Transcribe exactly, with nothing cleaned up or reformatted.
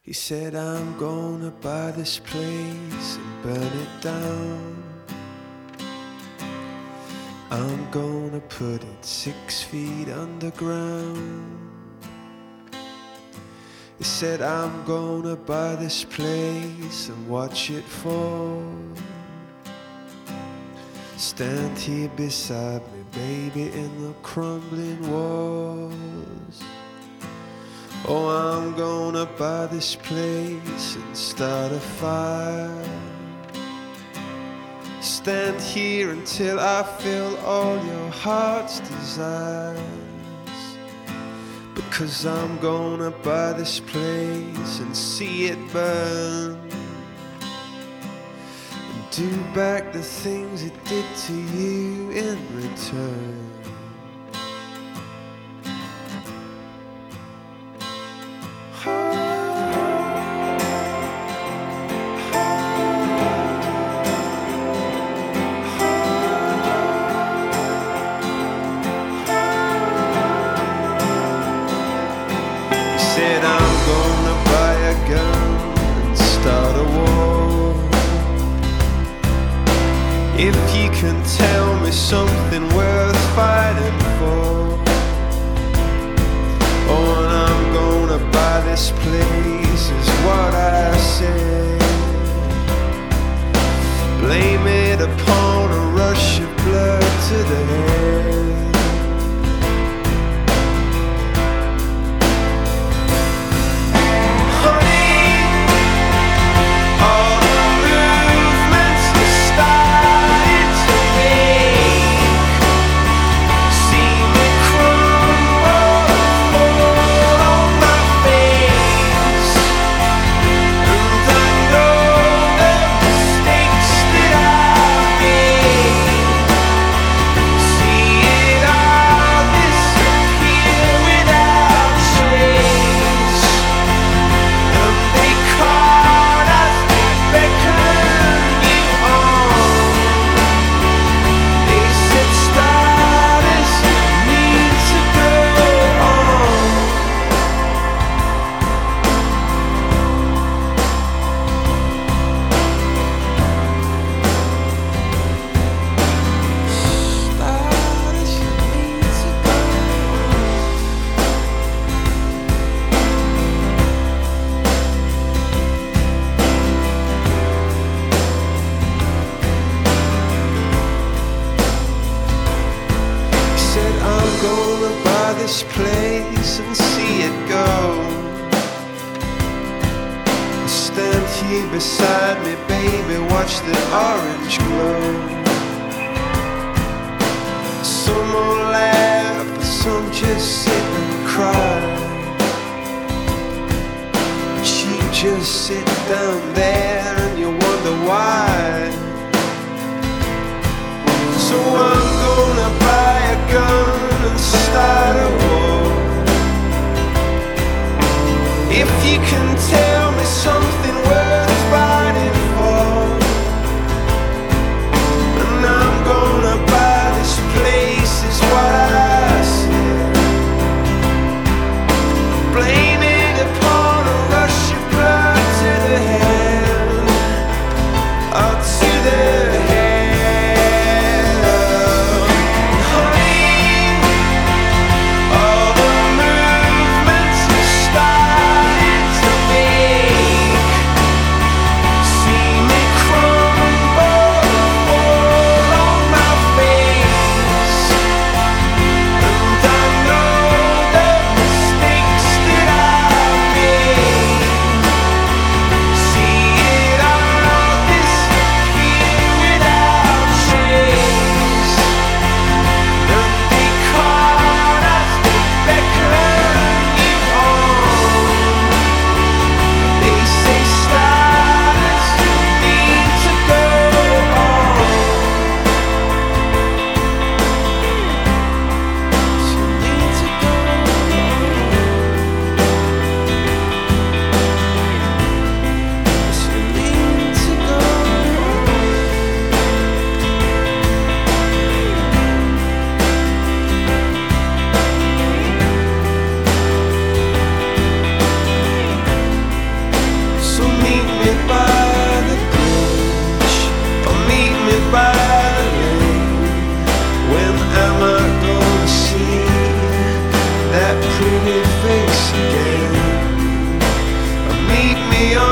He said, I'm gonna buy this place and burn it down. I'm gonna put it six feet underground. He said, I'm gonna buy this place and watch it fall. Stand here beside me, baby, in the crumbling walls. Oh, I'm gonna buy this place and start a fire. Stand here until I fill all your heart's desires. Because I'm gonna buy this place and see it burn, and do back the things it did to you in return. Said I'm gonna buy a gun and start a war. If you can tell me something worth fighting for. Oh, and I'm gonna buy this place is what I said. Blame it upon a rush of blood to the head. Gonna buy this place and see it go. Stand here beside me, baby, watch the orange glow. Some will laugh, but some just sit and cry. But you just sit down there and you wonder why. So I'm gonna buy a gun and start a war. If you can tell me something worth fighting for. And I'm gonna buy this place is what I said. Blame it upon a rush of blood to the head. shiny face again. Meet me on